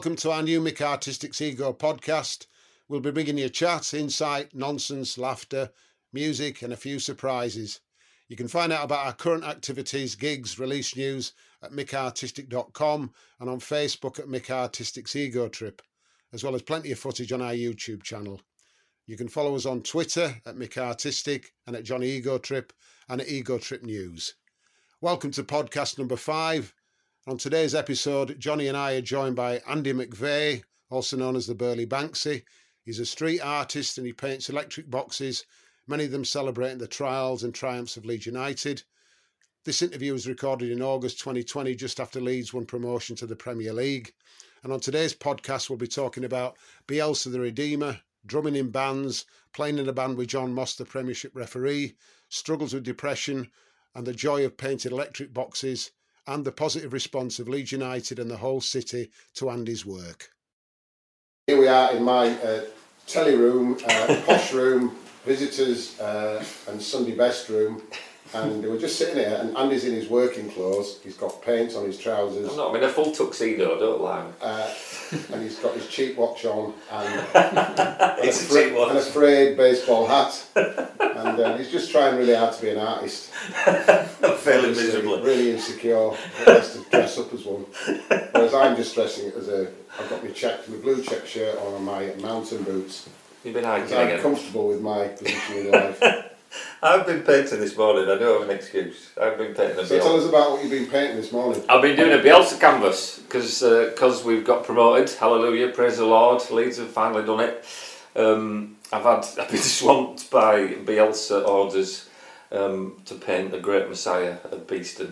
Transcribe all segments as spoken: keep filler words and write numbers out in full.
welcome to our new Mick Artistics Ego podcast. We'll be bringing you chat, insight, nonsense, laughter, music and a few surprises. You can find out about our current activities, gigs, release news at mick artistic dot com and on Facebook at Mick Artistics Ego Trip, as well as plenty of footage on our YouTube channel. You can follow us on Twitter at Mick Artistic and at Johnny Ego Trip and at Ego Trip News. Welcome to podcast number five. On today's episode, Johnny and I are joined by Andy McVeigh, also known as the Burley Banksy. He's a street artist and he paints electric boxes, many of them celebrating the trials and triumphs of Leeds United. This interview was recorded in August twenty twenty, just after Leeds won promotion to the Premier League. And on today's podcast, we'll be talking about Bielsa the Redeemer, drumming in bands, playing in a band with John Moss, the Premiership referee, struggles with depression, and the joy of painted electric boxes, and the positive response of Leeds United and the whole city to Andy's work. Here we are in my uh, telly room, uh, posh room, visitors uh, and Sunday best room, and we're just sitting here and Andy's in his working clothes. He's got paint on his trousers. I'm not, I'm in a full tuxedo, don't lie. Uh, and he's got his cheap watch on and, and, it's a, fra- a cheap watch. and a frayed baseball hat. And uh, he's just trying really hard to be an artist. I'm failing He's miserably. Really insecure. He has to dress up as one. Whereas I'm just dressing as a. I've got my check, my blue check shirt on and my mountain boots. You've been hiking I'm again. comfortable with my position in life. I've been painting this morning. I don't have an excuse. I've been painting a So Bielsa. tell us about what you've been painting this morning. I've been doing a Bielsa canvas because because uh, we've got promoted. Hallelujah, praise the Lord. Leeds have finally done it. Um, I've had I've been swamped by Bielsa orders um, to paint the Great Messiah at Beeston.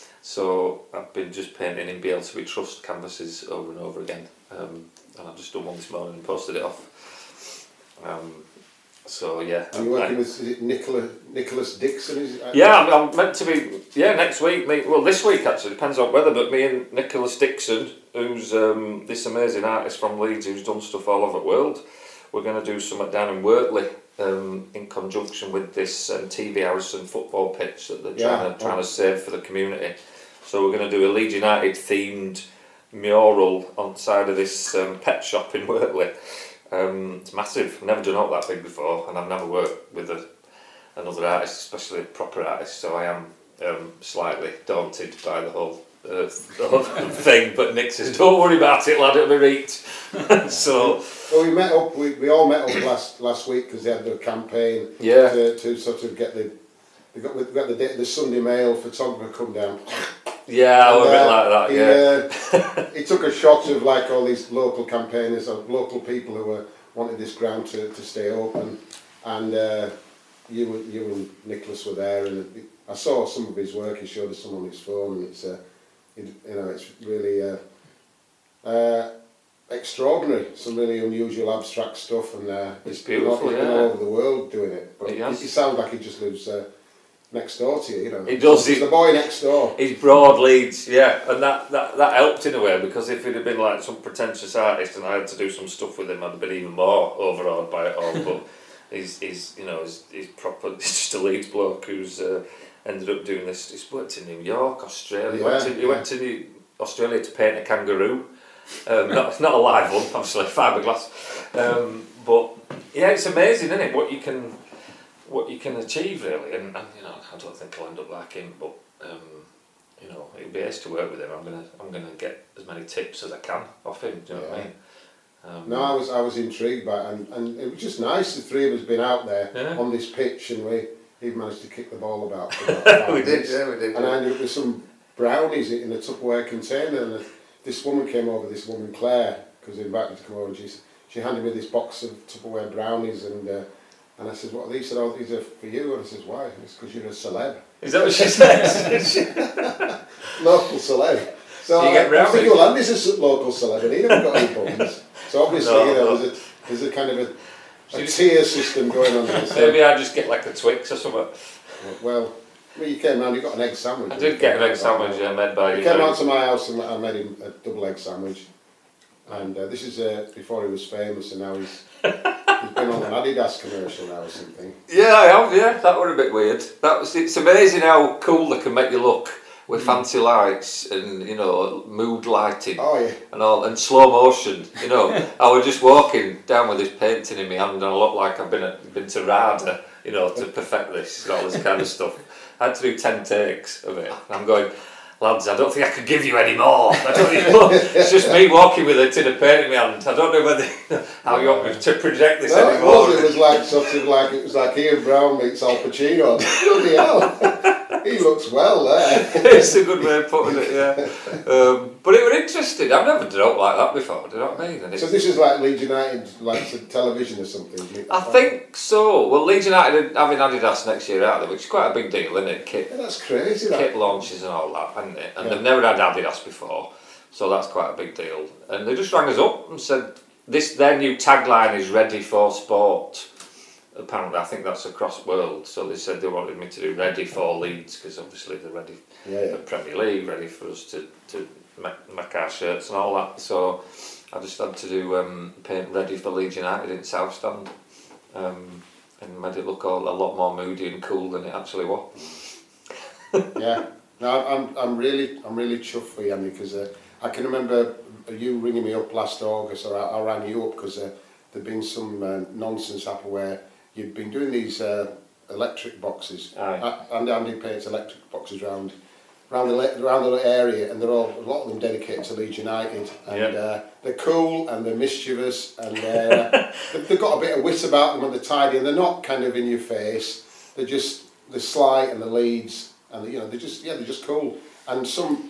So I've been just painting in Bielsa We Trust canvases over and over again. Um, and I've just done one this morning and posted it off. Um, so yeah. Are you working with is it Nicola, Nicholas Dixon? Is it? Yeah, I'm, I'm meant to be. Yeah, next week. Me, well, this week actually depends on weather. But me and Nicholas Dixon, who's um, this amazing artist from Leeds, who's done stuff all over the world, we're going to do something down in Wortley um, in conjunction with this um, T V Harrison football pitch that they're Yeah. trying to trying to save for the community. So we're going to do a Leeds United themed mural on the side of this um, pet shop in Wortley. Um, it's massive. I've never done out that big before, and I've never worked with a, another artist, especially a proper artist. So I am um, slightly daunted by the whole, uh, the whole thing. But Nick says, "Don't worry about it, lad. It'll be right." So. Well, we met up. We, we all met up last last week because they had their campaign. Yeah. To, to sort of get the. We got we got the the Sunday Mail photographer come down. Yeah, And, a bit uh, like that, he, yeah. Uh, he took a shot of like all these local campaigners or local people who were wanted this ground to, to stay open, and uh, you you and Nicholas were there, and I saw some of his work. He showed us some on his phone, and it's uh, it, you know it's really uh, uh, extraordinary. Some really unusual abstract stuff, and uh, it's beautiful. He's yeah, been all over the world doing it. But he, he, has. he sounds like he just lives. Uh, Next door to you, you know. He does. He's the boy next door. He's broad Leeds, yeah, and that, that, that helped in a way because if he'd have been like some pretentious artist and I had to do some stuff with him, I'd have been even more overawed by it all. But he's, he's you know he's, he's proper. He's just a Leeds bloke who's uh, ended up doing this. He's worked in New York, Australia. He yeah, went to he yeah. went to New, Australia to paint a kangaroo. Um, not not a live one, obviously, fiberglass. Um, but yeah, it's amazing, isn't it? What you can. What you can achieve really, and, and you know, I don't think I'll end up like him, but um, you know, it'll be ace to work with him. I'm gonna, I'm gonna get as many tips as I can off him. Do you know yeah. what I mean? Um, no, I was, I was intrigued by it, and, and it was just nice. The three of us been out there yeah. on this pitch, and we he managed to kick the ball about. For about five we did, minutes. yeah, we did. And I ended up with some brownies in a Tupperware container, and this woman came over, this woman Claire, because they invited me to come over, and she she handed me this box of Tupperware brownies, and. Uh, And I said, what are these? She said, oh, these are for you. And I said, why? It's because you're a celeb. Is that what she said? Local celeb. So, So you I, get I think, brownies? well, Andy's a local celeb, and he never got any buttons. So obviously, No, you know, no. there's, a, there's a kind of a, a She- tier system going on there. So, Maybe I just get like a Twix or something. well, well, you came round, you got an egg sandwich. I did get an egg sandwich, yeah, made by He you. came know. out to my house and I made him a double egg sandwich. And uh, this is uh, before he was famous, and now he's he's been on an Adidas commercial now or something. Yeah, I have. Yeah, that were a bit weird. That was. It's amazing how cool they can make you look with fancy lights and, you know, mood lighting Oh, yeah. and all, and slow motion, you know. I was just walking down with this painting in my hand and I looked like I've been, a, been to RADA, you know, to perfect this and all this kind of stuff. I had to do ten takes of it. And I'm going, lads, I don't think I could give you any more. I don't know. It's just me walking with a tin of paint in my hand. I don't know whether how you want me to project this No, anymore. it was. It was like sort of like it was like Ian Brown meets Al Pacino. Bloody hell, he looks well there. It's a good way of putting it, yeah. Um, but it was interesting. I've never done it like that before. Do you know what I mean? And So it's, this is like Leeds United, like some television or something. I think so. Well, Leeds United are having Adidas next year out there, which is quite a big deal, isn't it? Kit, Yeah, that's crazy. That. kit launches and all that, isn't it? And Yeah. they've never had Adidas before, so that's quite a big deal. And they just rang us up and said, "This their new tagline is ready for sport." Apparently, I think that's across the world. So they said they wanted me to do ready for Leeds because obviously they're ready Yeah, yeah. for Premier League, ready for us to to make, make our shirts and all that. So I just had to do um, paint ready for Leeds United in South Stand, um, and made it look all, a lot more moody and cool than it actually was. Yeah. No, I'm I'm really I'm really chuffed for you, Andy, because uh, I can remember you ringing me up last August, or I, I rang you up because uh, there'd been some uh, nonsense happen where you'd been doing these uh, electric boxes, Aye. uh, and Andy paints electric boxes round around the le- around the area, and they're all a lot of them dedicated to Leeds United, and Yep. uh, they're cool and they're mischievous, and they're, uh, they've, they've got a bit of wit about them, and they're tidy, and they're not kind of in your face. They're just the sly and the Leeds, and you know they're just yeah they're just cool. And some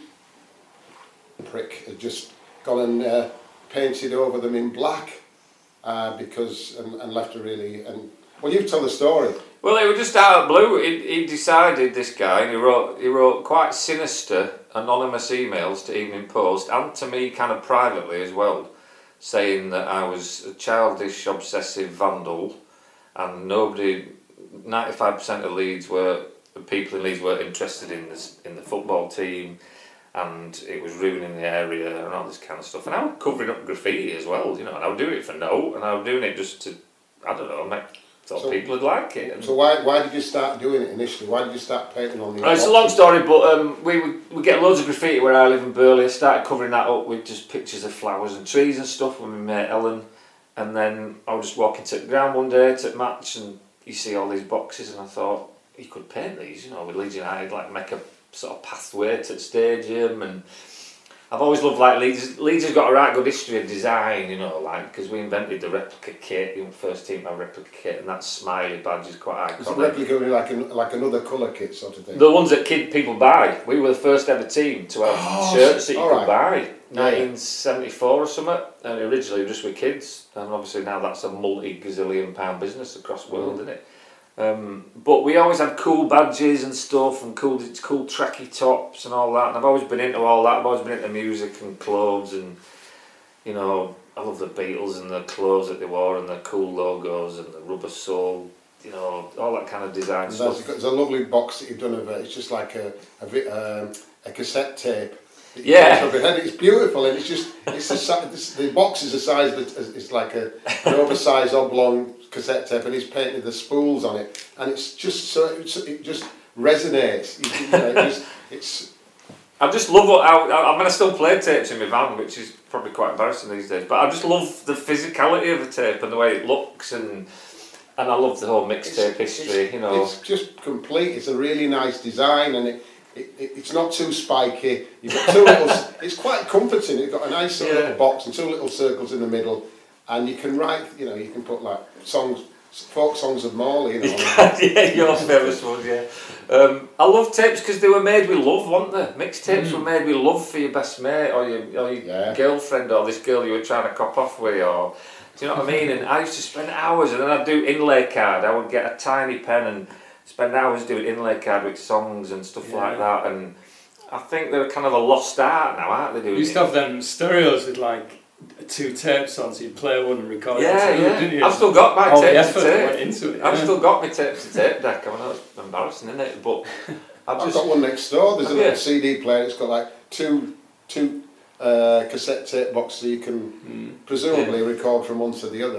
prick had just gone and uh, painted over them in black uh, because and, and left a really and well you tell the story. Well, it was just out of the blue. He, he decided, this guy, and he wrote he wrote quite sinister, anonymous emails to Evening Post and to me kind of privately as well, saying that I was a childish, obsessive vandal, and nobody, ninety-five percent of Leeds were, the people in Leeds weren't interested in this, in the football team, and it was ruining the area and all this kind of stuff. And I was covering up graffiti as well, you know, and I was doing it for no, and I was doing it just to, I don't know, make thought So- people would like it. And So why why did you start doing it initially? Why did you start painting on the? Well, it's a long story, but um, we would we get loads of graffiti where I live in Burley. I started covering that up with just pictures of flowers and trees and stuff with my mate Ellen, and then I was just walking to the ground one day to match, and you see all these boxes, and I thought you could paint these, you know, with Leeds United, like make a sort of pathway to the stadium. And I've always loved like Leeds. Leeds has got a right good history of design, you know, like because we invented the replica kit, you know, first team had replica kit, and that smiley badge is quite Is it iconic. replica like an, like another colour kit sort of thing? The ones that kid people buy. We were the first ever team to have Oh, shirts that you all could right. buy. Yeah. nineteen seventy-four or something, and originally just with kids, and obviously now that's a multi-gazillion pound business across the world, Mm. isn't it? Um, but we always had cool badges and stuff, and cool cool tracky tops and all that, and I've always been into all that. I've always been into music and clothes, and you know, I love the Beatles and the clothes that they wore and the cool logos and the rubber sole, you know, all that kind of design And stuff. There's, there's a lovely box that you've done of it. It's just like a a, vi- um, a cassette tape. that you Yeah. put over it, and it's beautiful, and it's just it's the si- it's, the box is the size of it, it's like a an oversized oblong cassette tape, and he's painted the spools on it, and it's just so it's, it just resonates. You, you know, it just, it's I just love what I, I mean. I still play tapes in my van, which is probably quite embarrassing these days. But I just love the physicality of the tape and the way it looks, and and I love the whole mixtape history. it's, You know, it's just complete. It's a really nice design, and it. It, it, it's not too spiky. You've got two little. It's quite comforting. It's got a nice sort of Yeah. little box and two little circles in the middle, and you can write. You know, you can put like songs, folk songs of Morley. You know, yeah, your famous ones, yeah. Um, I love tapes because they were made with love, weren't they? Mixtapes Mm. were made with love for your best mate or your, or your Yeah. girlfriend or this girl you were trying to cop off with, or do you know what I mean? And I used to spend hours, and then I'd do inlay card. I would get a tiny pen and spend hours doing inlay card with songs and stuff Yeah. like that. And I think they're kind of a lost art now, aren't they? Doing We used it? to have them stereos with like two tapes on, so you'd play one and record Yeah, it. yeah. Didn't you? I've still got my All the tape to effort that went tape. into it. I've yeah. still got my tape to tape deck. I know it's embarrassing, isn't it? But I've I've just got one next door. There's a Have little you? C D player. It's got like two two uh, cassette tape boxes. So you can Mm. presumably record from one to the other. But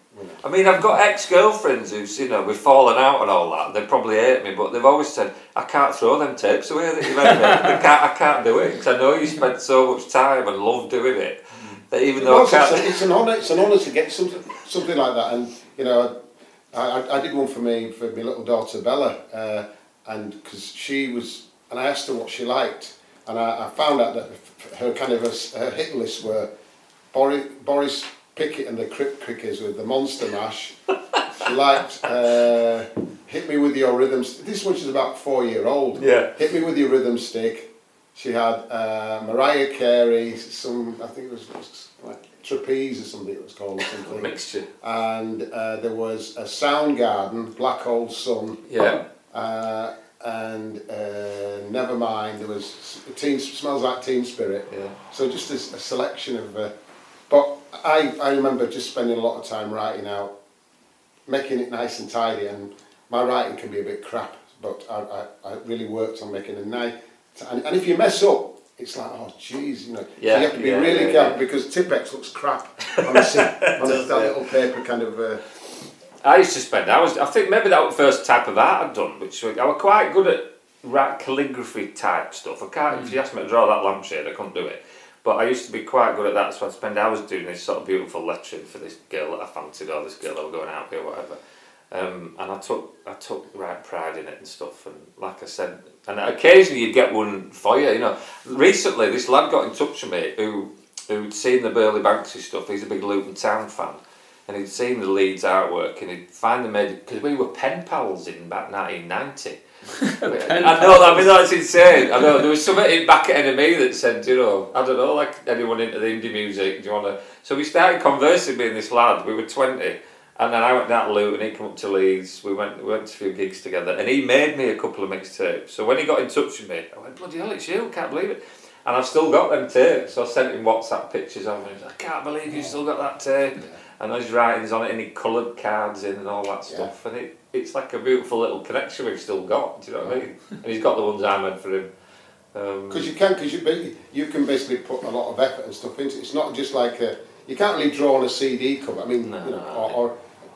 I mean, I've got ex-girlfriends who's, you know, we've fallen out and all that. They probably hate me, but they've always said, I can't throw them tapes away that you made me. I can't, I can't do it, because I know you spent so much time and love doing it. That even though was, I can't... It's, a, it's an honour, it's an honour to get something, something like that. And, you know, I, I, I did one for me, for my little daughter Bella, uh, and because she was, and I asked her what she liked, and I, I found out that her kind of, a, her hit list were Boris, Boris Pickett and the Crypt Kickers with the Monster Mash. She liked uh, Hit Me With Your Rhythm Stick. This one, she's about four year old. Yeah. Hit Me With Your Rhythm Stick. She had uh, Mariah Carey, some, I think it was, it was like Trapeze or something it was called or something. Mixture. And uh, there was a Soundgarden, Black Hole Sun. Yeah. Uh, and uh, Nevermind, there was Teen, Smells Like Teen Spirit. Yeah. So just a, a selection of... Uh, but I, I remember just spending a lot of time writing out, making it nice and tidy, and my writing can be a bit crap, but I, I, I really worked on making it nice. And, and if you mess up, it's like, oh jeez, you know. Yeah, so you have to be yeah, really yeah, careful yeah. because Tipex looks crap on, a, on a, that little paper kind of... Uh, I used to spend hours, I think maybe that was the first type of art I'd done, which I was quite good at right calligraphy type stuff. I can't, mm. if you asked me to draw that lampshade, I couldn't do it. But I used to be quite good at that, so I'd spend hours doing this sort of beautiful lettering for this girl that I fancied, or this girl that was going out with or whatever. Um, and I took I took right pride in it and stuff, and like I said, and occasionally you'd get one for you, you know. Recently this lad got in touch with me who, who'd seen the Burley Banksy stuff. He's a big Luton Town fan, and he'd seen the Leeds artwork, and he'd finally made it, because we were pen pals in about nineteen ninety. I know, I mean that's insane. I know there was something in back at me that said, you know, I don't know, like anyone into the indie music, do you want to? So we started conversing, me and this lad. We were twenty, and then I went down to Luton, he came up to Leeds. We went, we went to a few gigs together, and he made me a couple of mixtapes. So when he got in touch with me, I went, bloody hell, it's you! Can't believe it. And I've still got them tapes. So I sent him WhatsApp pictures of them. He was like, I can't believe you still got that tape. Yeah. And his writings on it, and he coloured cards in and all that stuff. Yeah. And it, it's like a beautiful little connection we've still got. Do you know what I mean? And he's got the ones I made for him. Because um, you can, because you you can basically put a lot of effort and stuff into it. It's not just like a, you can't really draw on a C D cover. I mean, no, you know, no, or, or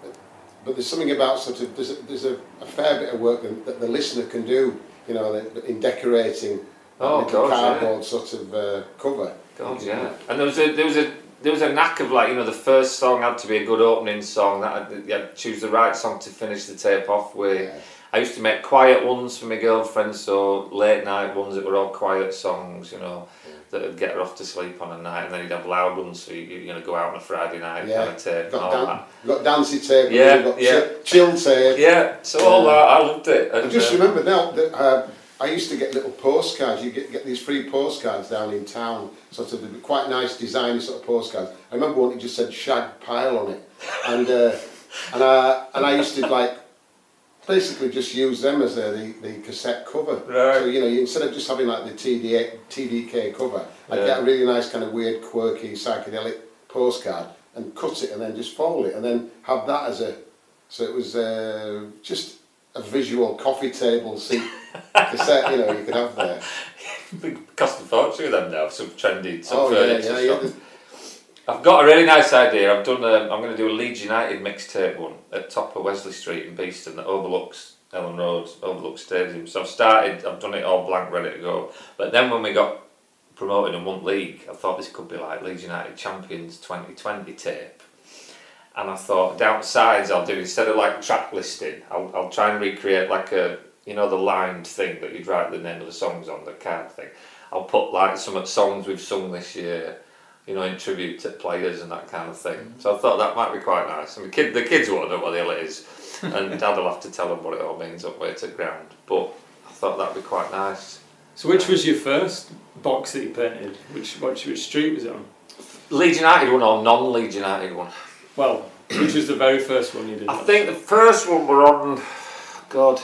but there's something about sort of there's a, there's a, a fair bit of work that, that the listener can do. You know, in decorating oh, a God, cardboard yeah. sort of uh, cover. God, yeah. And there was a there was a there was a knack of, like, you know, the first song had to be a good opening song. That I'd, you had to choose the right song to finish the tape off with. Yeah. I used to make quiet ones for my girlfriend, so late night ones that were all quiet songs, you know, yeah. that would get her off to sleep on a night, and then you'd have loud ones so you you know go out on a Friday night yeah. kind of tape. Got and all dan- that. Got dancey tape. Yeah, got yeah. Chill, chill tape. Yeah. So yeah. all that, I loved it. And, I just uh, remember now that. Uh, I used to get little postcards. You get, get these free postcards down in town, sort of quite nice design sort of postcards. I remember one that just said Shag Pile on it, and uh, and I and I used to like basically just use them as uh, the the cassette cover. Right. So you know, you, instead of just having like the T D A, T D K cover, I'd yeah. get a really nice kind of weird, quirky, psychedelic postcard and cut it and then just fold it and then have that as a. So it was uh, just a visual coffee table seat cassette, you know, you could have there. Big cost a fortune with them now, some trendy, some oh, furniture yeah, yeah, stuff. Yeah. I've got a really nice idea. I've done. A, I'm going to do a Leeds United mixtape one at top of Wesley Street in Beeston that overlooks Ellen Road, overlooks Stadium. So I've started. I've done it all blank, ready to go. But then when we got promoted and won league, I thought this could be like Leeds United Champions twenty twenty tape. And I thought down the sides I'll do, instead of like track listing, I'll I'll try and recreate like a, you know, the lined thing that you'd write the name of the songs on, the card thing. I'll put like some songs we've sung this year, you know, in tribute to players and that kind of thing. Mm-hmm. So I thought that might be quite nice. I mean, kid, the kids won't know what the hell it is, and Dad will have to tell them what it all means up way to ground. But I thought that'd be quite nice. So which was your first box that you painted? Which which, which street was it on? Leeds United one or non-Leeds United one? Well, which was the very first one you did? I think the first one were on, God,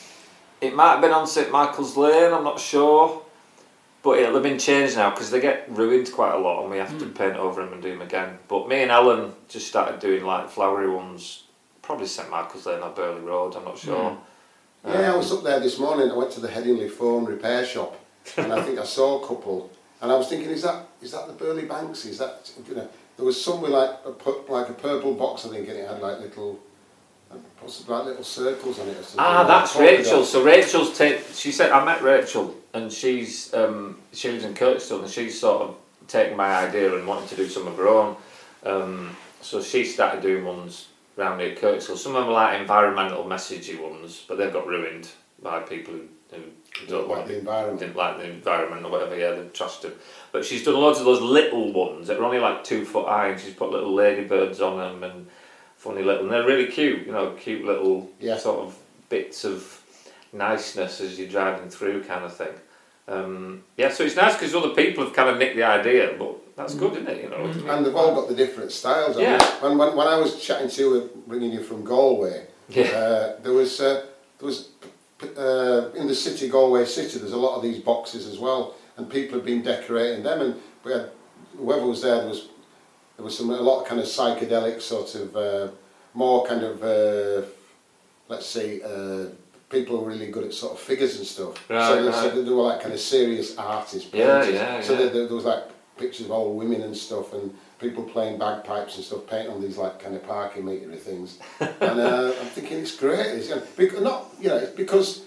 it might have been on St Michael's Lane, I'm not sure. But it'll have been changed now because they get ruined quite a lot and we have mm. to paint over them and do them again. But me and Ellen just started doing like flowery ones, probably St Michael's Lane or Burley Road, I'm not sure. Mm. Um, yeah, I was up there this morning, I went to the Headingley phone repair shop and I think I saw a couple and I was thinking, is that is that the Burley Banksy? Is that, you know, there was some with like a pu- like a purple box, I think, and it had like little, possibly like little circles on it or something. Ah, like that's polka Rachel. dots. So Rachel's take. She said I met Rachel, and she's um, she lives in Kirkstone, and she's sort of taken my idea and wanted to do some of her own. Um, so she started doing ones round near Kirkstone. Some of them are like environmental messagey ones, but they've got ruined by people who, who don't like like the environment. didn't like the environment or whatever. Yeah, they trashed them. But she's done loads of those little ones that are only like two foot high, and she's put little ladybirds on them and funny little, and they're really cute. You know, cute little Yeah. sort of bits of niceness as you're driving through, kind of thing. Um, yeah, so it's nice because other people have kind of nicked the idea, but that's good, isn't it? You know, And they've all got the different styles. I Yeah. mean, when, when when I was chatting to you, bringing you from Galway, Yeah. uh, there was uh, there was uh, in the city, Galway city. There's a lot of these boxes as well, and people have been decorating them. And we had whoever was there. There was there was some a lot of kind of psychedelic sort of uh, more kind of uh, let's say. Uh, people who are really good at sort of figures and stuff. Right, so, right. so they were like kind of serious artists. Yeah, painters. yeah, So yeah. there, there was like pictures of old women and stuff, and people playing bagpipes and stuff, painting on these like kind of parking metery things. And uh, I'm thinking it's great. It's you know, because not you know it's because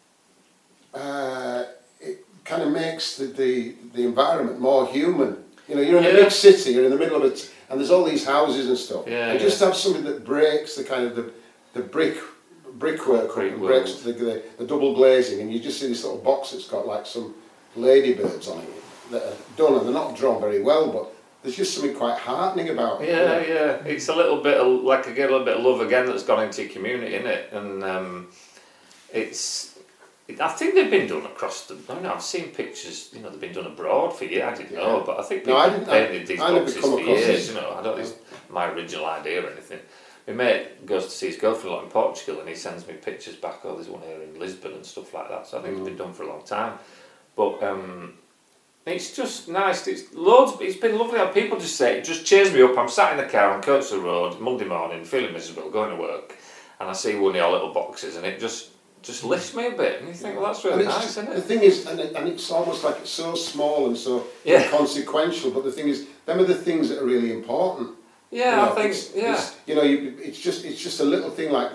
uh, it kind of makes the, the the environment more human. You know, you're in a Yeah. big city, you're in the middle of it, and there's all these houses and stuff. Yeah, and yeah. just have something that breaks the kind of the the brick brickwork up Brick and breaks world. the, the the double glazing, and you just see this little box that's got like some ladybirds on it that are done, and they're not drawn very well, but there's just something quite heartening about it. you Yeah, know. yeah. It's a little bit of, like again, a little bit of love again that's gone into your community, isn't it? And um, it's, it, I think they've been done across the. I mean, I've seen pictures. You know, they've been done abroad for years. I didn't know, Yeah. but I think No, people I have didn't- I- painted these I never boxes come for across years. this. You know, I don't. It's my original idea or anything. My mate goes to see his girlfriend a lot in Portugal, and he sends me pictures back. Oh, there's one here in Lisbon and stuff like that. So I think it's been done for a long time. But um, it's just nice. It's loads. It's been lovely. How people just say it just cheers me up. I'm sat in the car on Kirkstone Road Monday morning, feeling miserable, going to work, and I see one of your little boxes, and it just just lifts me a bit. And you think, well, that's really And it's nice, just- isn't The it? thing is, and, it, and it's almost like it's so small and so Yeah. inconsequential, but the thing is, them are the things that are really important. Yeah, You know, I think. it's, Yeah, it's, you know, you, it's just it's just a little thing like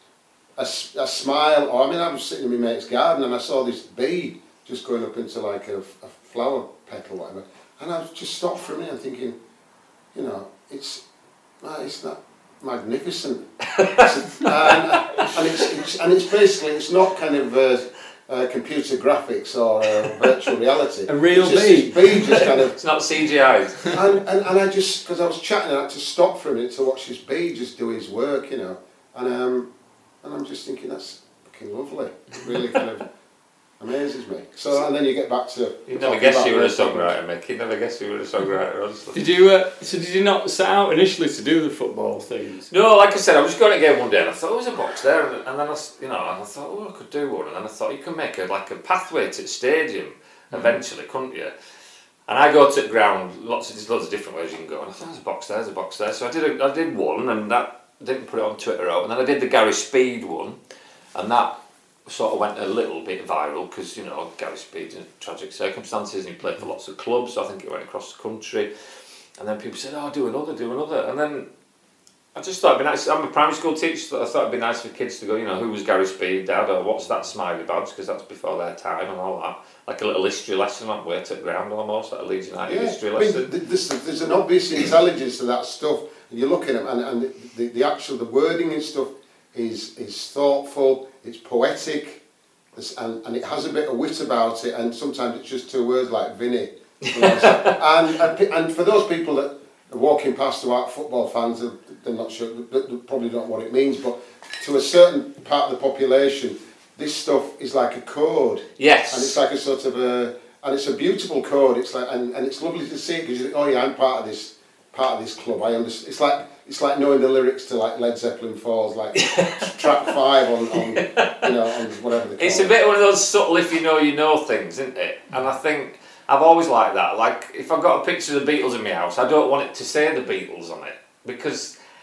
a, s- a smile. Or I mean, I was sitting in my mate's garden and I saw this bee just going up into like a, a flower petal or whatever, and I just stopped for a minute and thinking, you know, it's ah, it's not magnificent, It's- and, and it's, it's and it's basically it's not kind of. Uh, Uh, computer graphics or uh, virtual reality. A real It's just bee. this bee just kind of it's not C G I. and, and, and I just, because I was chatting, I had to stop for a minute to watch this bee just do his work, you know, and um, and I'm just thinking that's fucking lovely. It really kind of amazes me. So, and then you get back to... You'd never talking guess about you were a those things. songwriter, Mick. You'd never guess you were a songwriter, honestly. Did you? Uh, so did you not set out initially to do the football things? No, like I said, I was going to get one day, and I thought, oh, there's a box there, and, and then I, s- you know, and I thought, oh, I could do one, and then I thought, you can make a like a pathway to the stadium eventually, couldn't you? And I go to the ground, lots of there's loads of different ways you can go, and I thought, there's a box there, there's a box there. So I did, a, I did one, and that didn't put it on Twitter out, and then I did the Gary Speed one, and that sort of went a little bit viral because, you know, Gary Speed's in tragic circumstances, and he played for lots of clubs, so I think it went across the country. And then people said, oh, do another, do another. And then I just thought it'd be nice. I'm a primary school teacher, so I thought it'd be nice for kids to go, you know, who was Gary Speed, Dad, or what's that smiley badge, because that's before their time and all that. Like a little history lesson on way to the ground almost, like a Leeds United Yeah, history I mean, lesson. th- this, there's an obvious intelligence to that stuff, and you look at it, and, and the, the actual, the wording and stuff is, is thoughtful, it's poetic, it's, and, and it has a bit of wit about it, and sometimes it's just two words like Vinny. You know, so- and, and pe- and for those people that are walking past who aren't football fans, they're, they're not sure, they, they probably don't know what it means, but to a certain part of the population, this stuff is like a code. Yes. And it's like a sort of a, and it's a beautiful code. It's like, and, and it's lovely to see it because you think, oh yeah, I'm part of this, part of this club. I understand. It's like, it's like knowing the lyrics to like Led Zeppelin Falls, like track five on, on, you know, on whatever they call It's it. a bit one of those subtle if you know you know things, isn't it? And I think I've always liked that. Like if I've got a picture of the Beatles in my house, I don't want it to say the Beatles on it because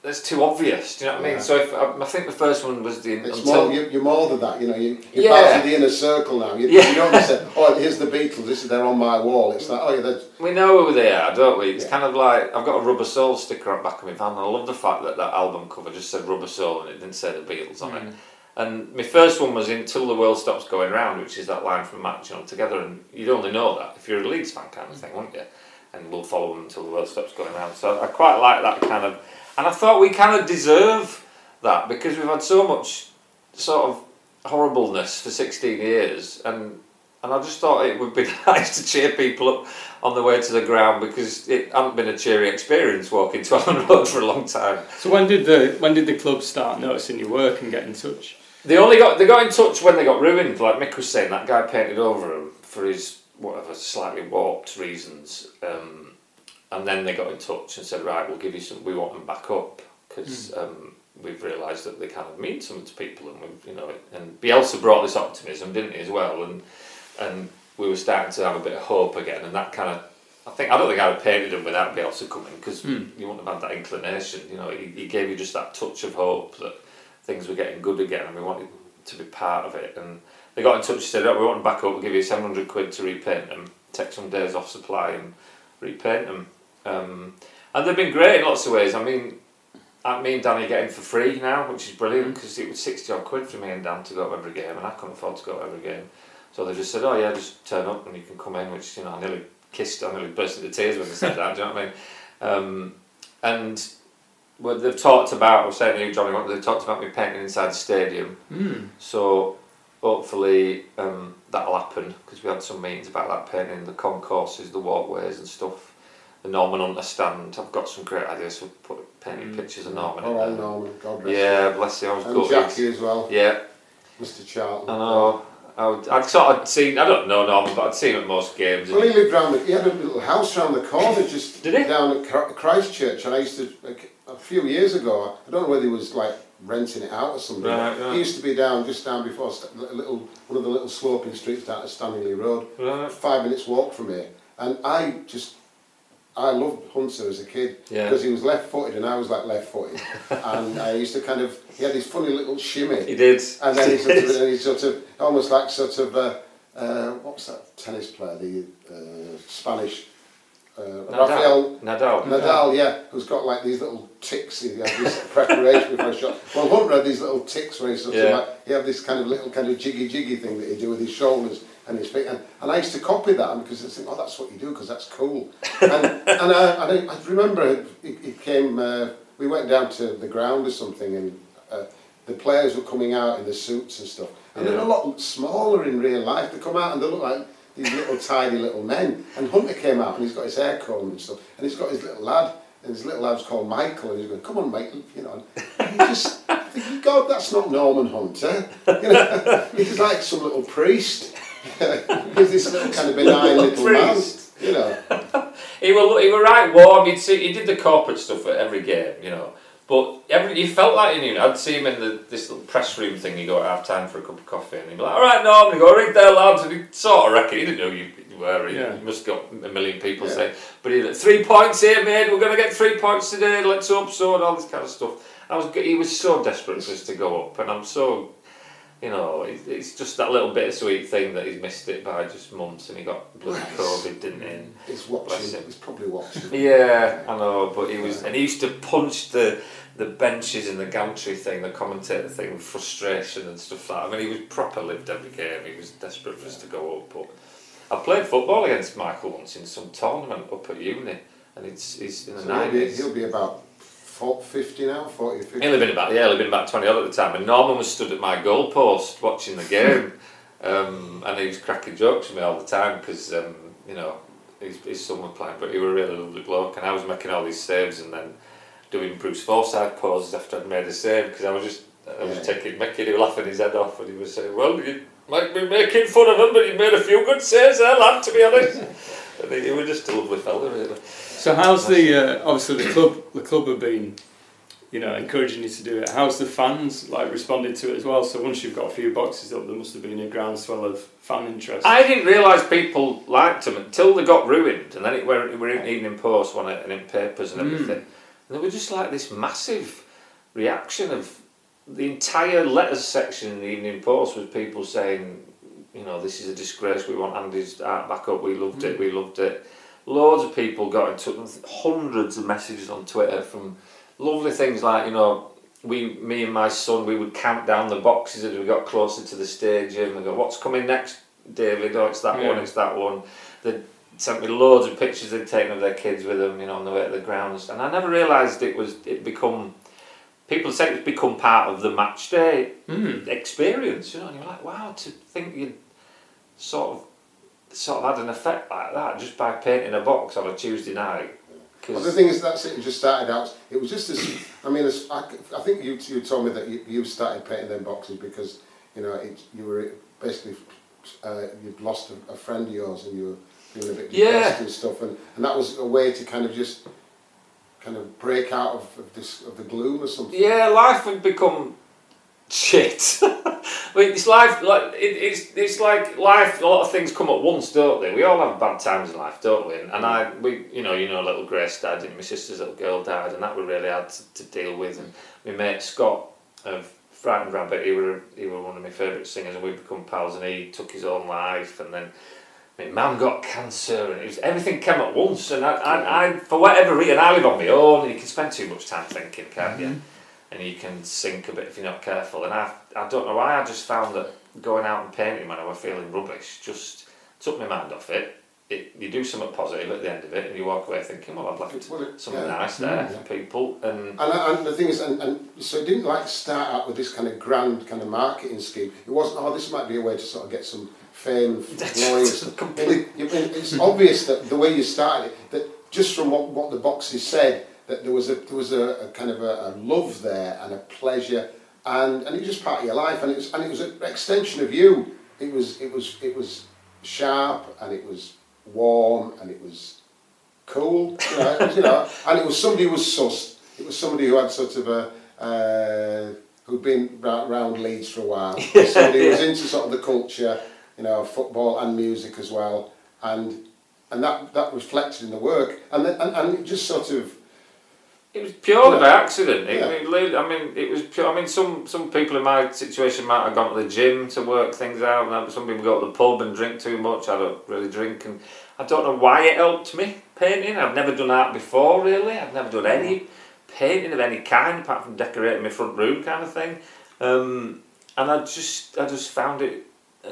that's too obvious. Do you know what I mean? Yeah. So if I, I think the first one was the It's until, more, you, you're more than that, you know, you, you're Yeah. part of the inner circle now. You, Yeah. you don't just say, oh, here's the Beatles, this is, they're on my wall. It's like, oh, yeah, they're, we know who they are, don't we? It's Yeah. kind of like I've got a Rubber Soul sticker on the back of my van, and I love the fact that that album cover just said Rubber Soul and it didn't say the Beatles on Mm. it. And my first one was Until the World Stops Going Round, which is that line from Matching On Together, and you'd only know that if you're a Leeds fan kind of thing, wouldn't you? And we'll follow them until the world stops going round. So I quite like that kind of, and I thought we kind of deserve that because we've had so much sort of horribleness for sixteen years, and and I just thought it would be nice to cheer people up on the way to the ground because it hadn't been a cheery experience walking to Allen Road for a long time. So when did the when did the club start noticing your work and get in touch? They only got they got in touch when they got ruined. Like Mick was saying, that guy painted over them for his whatever slightly warped reasons, um, and then they got in touch and said, right, we'll give you some. We want them back up because mm. um, we've realised that they kind of mean something to people, and we, you know, and Bielsa brought this optimism, didn't he, as well, and and we were starting to have a bit of hope again, and that kind of. I think I don't think I'd have painted them without Bielsa coming because mm. you wouldn't have had that inclination. You know, he, he gave you just that touch of hope that things were getting good again, and we wanted to be part of it. And they got in touch and said, oh, we want them back up, we'll give you seven hundred quid to repaint them, take some days off supply and repaint them. Um, and they've been great in lots of ways. I mean, me and Danny get in for free now, which is brilliant because it was sixty odd quid for me and Dan to go to every game, and I couldn't afford to go to every game. So they just said, oh yeah, just turn up and you can come in, which, you know, I nearly kissed, I nearly burst into tears when they said that, do you know what I mean? Um, and well, they've talked about, I was saying to you, Johnny, they've talked about me painting inside the stadium. Mm. So hopefully um, that'll happen because we had some meetings about that painting, the concourses, the walkways and stuff. The Norman Hunter stand, I've got some great ideas for put, painting mm. pictures of Norman. Oh, old Norman, God bless Yeah, him. bless you, I was And gutted. Jackie as well. Yeah. Mister Charlton. I know. I would, I'd sort of seen, I don't know Norman, but I'd seen him at most games. Well, he lived round the, he had a little house round the corner just Did he? down at Christchurch, and I used to, like, a few years ago, I don't know whether he was like renting it out or something. Right, right. He used to be down, just down before, st- a little, one of the little sloping streets down at Stanley Road, Right. five minutes walk from here. And I just, I loved Hunter as a kid Yeah. because he was left-footed and I was like left-footed. And I used to kind of, he had this funny little shimmy. He did. And then he sort of, and he sort of almost like sort of, uh, uh, what was that tennis player, the uh, Spanish, uh, Rafael Nadal. Nadal, yeah, who's got like these little ticks. He had this preparation before a shot. Well, Hunter had these little ticks where he sort Yeah. of like, he had this kind of little kind of jiggy jiggy thing that he do with his shoulders and his feet. And, and I used to copy that because I think, oh, that's what you do because that's cool. And and I, I, I remember it, it came. Uh, we went down to the ground or something, and uh, the players were coming out in the suits and stuff. And Yeah. they're a lot smaller in real life. They come out and they look like these little tiny little men. And Hunter came out and he's got his hair combed and stuff. And he's got his little lad, and his little lad's called Michael. And he's going, "Come on, Michael," you know. And he just, I think, God, that's not Norman Hunter. You know, he's like some little priest. He's this little kind of benign little Priest. man. You know. He were he were right warm. He'd see he did the corporate stuff at every game, you know. But every you felt like you knew. I'd see him in the this little press room thing. You go at half time for a cup of coffee, and he'd be like, "All right, Norman," he go, "Ring there, lads," and he'd sort of reckon he didn't know you were. He Yeah. must have got a million people Yeah. saying, "But he like, three points here, mate. We're going to get three points today. Let's hope so," and all this kind of stuff. I was he was so desperate for us to go up, and I'm so. You know, it- it's just that little bittersweet thing that he's missed it by just months, and he got bloody COVID, didn't he? And He's bless watching. him. He's probably watching. Yeah, I know, but he was, and he used to punch the the benches in the gantry thing, the commentator thing, with frustration and stuff like that. I mean, he was proper lived every game. He was desperate for us to go up. But I played football against Michael once in some tournament up at uni, and it's he's in the So he'll, be, nineties. he'll be about fifty now, forty, fifty. He'll have been about yeah, he'll have been about twenty odd at the time, and Norman was stood at my goal post watching the game, um, and he was cracking jokes with me all the time because um, you know his, his son was playing, but he was a really lovely bloke, and I was making all these saves and then doing Bruce Forsyth poses after I'd made a save because I was just I was just Yeah. taking Mickey, he was laughing his head off, and he was saying, "Well, you might be making fun of him, but you made a few good saves there, lad, to be honest." And he, he was just a lovely fella, really. So how's the uh, obviously the club the club have been, you know, encouraging you to do it. How's the fans like responded to it as well? So once you've got a few boxes up, there must have been a groundswell of fan interest. I didn't realise people liked them until they got ruined, and then it were, it were in Evening Post, one and in papers and everything. And there was just like this massive reaction of the entire letters section in the Evening Post was people saying, you know, this is a disgrace, we want Andy's art back up, we loved it, we loved it. Loads of people got in touch with hundreds of messages on Twitter from lovely things like, you know, we, me and my son, we would count down the boxes as we got closer to the stadium and go, what's coming next, David? Oh, it's that yeah. one, it's that one. They sent me loads of pictures they'd taken of their kids with them, you know, on the way to the grounds. And I never realised it was, it become, people said it's become part of the match day mm. experience, you know, and you're like, wow, to think you'd sort of, sort of had an effect like that just by painting a box on a Tuesday night. Well, the thing is, that's it. It just started out. It was just this. I mean, as, I, I think you you told me that you, you started painting them boxes because you know it, you were basically uh, you'd lost a, a friend of yours and you were feeling a bit depressed yeah. and stuff, and, and that was a way to kind of just kind of break out of, of this of the gloom or something. Yeah, life had become shit. I mean, it's life. Like it, it's it's like life. A lot of things come at once, don't they? We all have bad times in life, don't we? And, and I, we, you know, you know, little Grace died, and my sister's little girl died, and that we really had to, to deal with. And my mate Scott of Frightened Rabbit, he were he were one of my favourite singers, and we become pals. And he took his own life, and then my mum got cancer, and it was everything came at once. And I, I, I for whatever reason, I live on my own, and you can spend too much time thinking, can't mm-hmm. you? And you can sink a bit if you're not careful. And I, I don't know why, I just found that going out and painting when I was feeling rubbish just took my mind off it. It you do something positive at the end of it, and you walk away thinking, well, I've left well, it, something yeah, nice there yeah. for people. And and, and the thing is, and, and so it didn't like start out with this kind of grand kind of marketing scheme. It wasn't, oh, this might be a way to sort of get some fame, glory and stuff. It, it, it's obvious that the way you started it, that just from what, what the boxes said, that there was a there was a, a kind of a, a love there and a pleasure, and, and it was just part of your life, and it was and it was an extension of you. It was it was it was sharp, and it was warm, and it was cool, you know, it was, you know and it was somebody who was sussed. It was somebody who had sort of a uh, who'd been around Leeds for a while. Somebody who was into sort of the culture, you know, football and music as well, and and that that reflected in the work, and then, and, and it just sort of. It was purely yeah. by accident. It, yeah. it, I mean, it was pure. I mean, some some people in my situation might have gone to the gym to work things out, and some people go to the pub and drink too much. I don't really drink, and I don't know why it helped me painting. I've never done art before, really. I've never done any painting of any kind apart from decorating my front room, kind of thing. Um, and I just, I just found it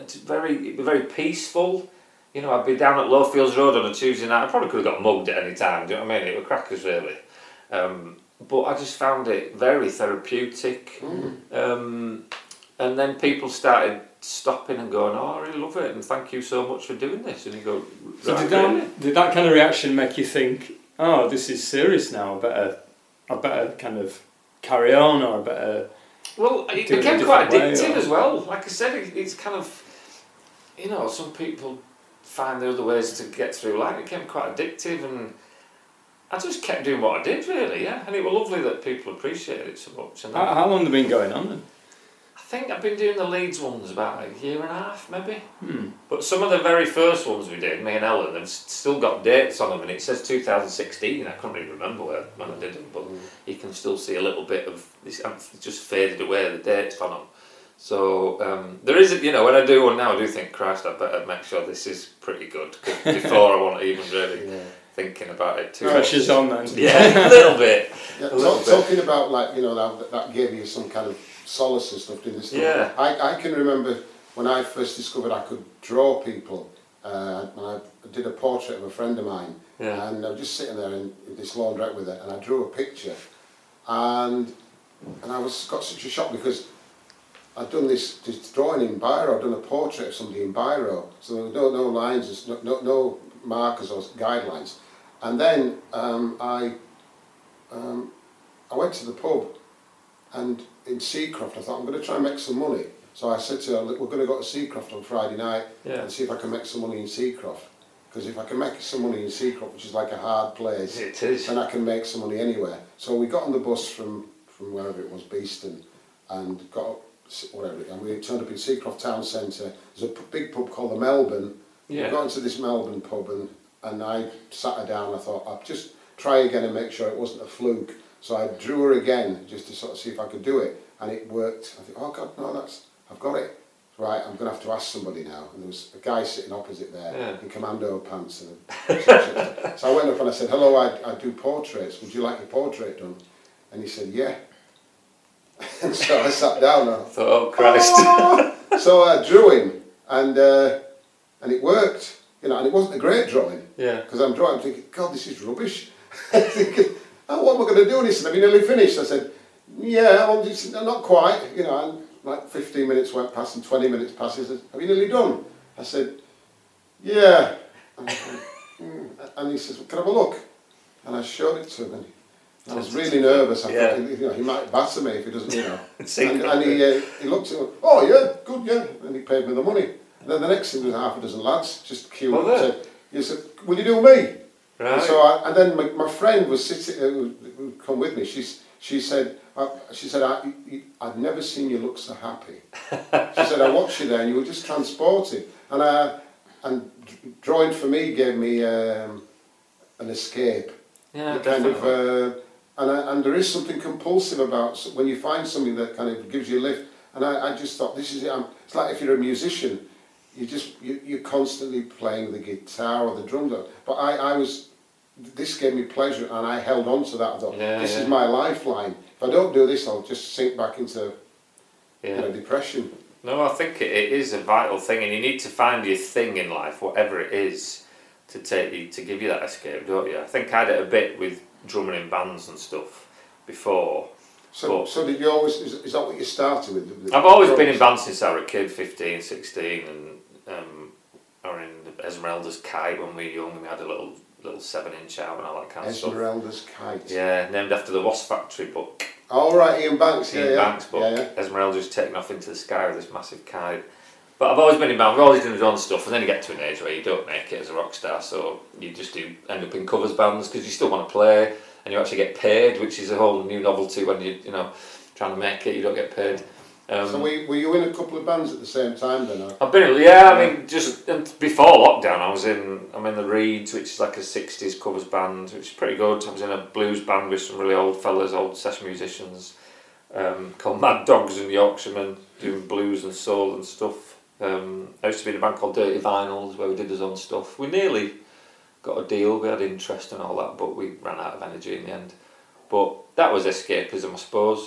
very, very peaceful. You know, I'd be down at Lowfields Road on a Tuesday night. I probably could have got mugged at any time. Do you know what I mean? It were crackers, really. Um, but I just found it very therapeutic, mm. um, and then people started stopping and going, "Oh, I really love it, and thank you so much for doing this." And you go, right, "So did that really? did that kind of reaction make you think, oh, this is serious now? I better, I better kind of carry on, or I better." Well, it became it quite addictive as well. Like I said, it, it's kind of, you know, some people find the other ways to get through life. It became quite addictive, and I just kept doing what I did, really, yeah. And it was lovely that people appreciated it so much. And how, how long have they been going on then? I think I've been doing the Leeds ones about a year and a half, maybe. Hmm. But some of the very first ones we did, me and Ellen, have still got dates on them, and it says two thousand sixteen. I couldn't really remember where, when I did them, but mm. you can still see a little bit of this. It's just faded away, the dates on them. So um, there is, you know, when I do one now, I do think, Christ, I better make sure this is pretty good before I want to even really. Yeah. Thinking about it too. Pressure's on then. Yeah, a little bit. Yeah, a little talk, bit. Talking about, like, you know, that, that gave you some kind of solace and stuff doing this stuff. Yeah. I, I can remember when I first discovered I could draw people, uh, and I did a portrait of a friend of mine, yeah. and I was just sitting there in, in this laundrette with it, and I drew a picture, and and I was got such a shock because I'd done this, this drawing in biro. I'd done a portrait of somebody in biro, so there were no, no lines, no, no, no markers or guidelines. And then um, I um, I went to the pub, and in Seacroft I thought, I'm going to try and make some money. So I said to her, look, we're going to go to Seacroft on Friday night yeah. and see if I can make some money in Seacroft. Because if I can make some money in Seacroft, which is like a hard place, it is. then I can make some money anywhere. So we got on the bus from, from wherever it was, Beeston, and got up, whatever, and we turned up in Seacroft Town Centre. There's a big pub called the Melbourne. Yeah. We got into this Melbourne pub, and And I sat her down, I thought, I'll just try again and make sure it wasn't a fluke. So I drew her again just to sort of see if I could do it, and it worked. I think, oh God, no, that's I've got it. Right, I'm going to have to ask somebody now. And there was a guy sitting opposite there yeah. in commando pants. And a, so I went up and I said, hello, I, I do portraits. Would you like your portrait done? And he said, yeah. And so I sat down and I thought, oh Christ. Oh! So I drew him, and uh, and it worked. You know, and it wasn't a great drawing. Yeah. Because I'm drawing, I'm thinking, God, this is rubbish. I'm thinking, oh, what am I going to do? And he said, have you nearly finished? I said, yeah, well, it's not quite. You know, and like fifteen minutes went past and twenty minutes passed. He said, have you nearly done? I said, yeah. And, mm. and he says, well, can I have a look? And I showed it to him. And I was really nervous. I yeah. thought, you know, he might batter me if he doesn't, you know. and and he, uh, he looked at me, oh yeah, good, yeah. And he paid me the money. And then the next thing was half a dozen lads just queued up and said, he said, will you do me? Right. And so I, and then my, my friend was sitting, uh, who who come with me. She's, she said, I, she said, I, you, I'd never seen you look so happy. She said, I watched you there and you were just transported. And I, and drawing for me gave me um, an escape. Yeah, kind definitely. of, uh, and I, and there is something compulsive about when you find something that kind of gives you a lift. And I, I just thought, this is it. I'm, it's like if you're a musician, you just you, you're constantly playing the guitar or the drums. But I, I was. This gave me pleasure, and I held on to that. I thought, yeah, this yeah. is my lifeline. If I don't do this, I'll just sink back into yeah. you know, depression. No, I think it, it is a vital thing, and you need to find your thing in life, whatever it is, to take you to give you that escape, don't you? I think I did a bit with drumming in bands and stuff before. So, but so did you always? Is, is that what you started with? The I've always drums? been in bands since I was a kid, fifteen, sixteen, and um, I was in Esmeralda's Kite when we were young, and we had a little. little seven inch out and all that kind of stuff. Esmeralda's Kite. Yeah, named after the Wasp Factory book. Oh right, Ian Banks, yeah, Ian yeah. Banks book. Yeah, yeah. Esmeralda's taken off into the sky with this massive kite. But I've always been in band, I've always done my own stuff, and then you get to an age where you don't make it as a rock star, so you just do end up in covers bands because you still want to play and you actually get paid, which is a whole new novelty when you you know trying to make it, you don't get paid. Um, so were you, were you in a couple of bands at the same time then? Or? I've been, yeah, I mean, just before lockdown, I was in, I'm in the Reeds, which is like a sixties covers band, which is pretty good. I was in a blues band with some really old fellas, old session musicians, um, called Mad Dogs and Yorkshiremen, doing blues and soul and stuff. Um, I used to be in a band called Dirty Vinyls, where we did our own stuff. We nearly got a deal, we had interest and all that, but we ran out of energy in the end. But that was escapism, I suppose.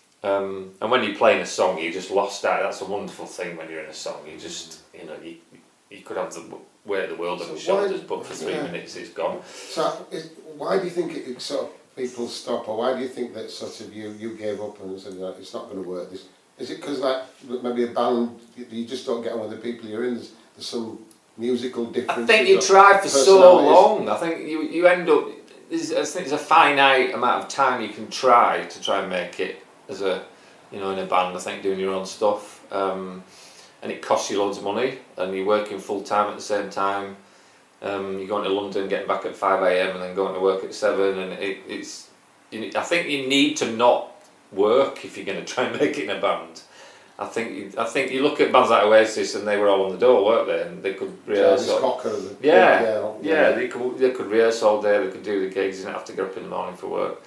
Um, and when you're playing a song, you just lost that. That's a wonderful thing when you're in a song. You just, you know, you you could have the weight of the world on your So why- shoulders, but for three yeah. minutes it's gone. So is, why do you think it, it sort of people stop, or why do you think that sort of you, you gave up and said like, it's not going to work? This is it because like maybe a band you, you just don't get on with the people you're in. There's, there's some musical differences. I think you or try for so personalities. long. I think you you end up. There's, I think there's a finite amount of time you can try to try and make it as a, you know, in a band. I think doing your own stuff, um, and it costs you loads of money, and you're working full time at the same time. Um, you're going to London, getting back at five a m and then going to work at seven, and it, it's. You need, I think you need to not work if you're going to try and make it in a band. I think you, I think you look at bands like Oasis, and they were all on the door, weren't they? And they could rehearse. Travis Cocker, the Yeah, girl, yeah, yeah. they could they could rehearse all day. They could do the gigs. You didn't have to get up in the morning for work.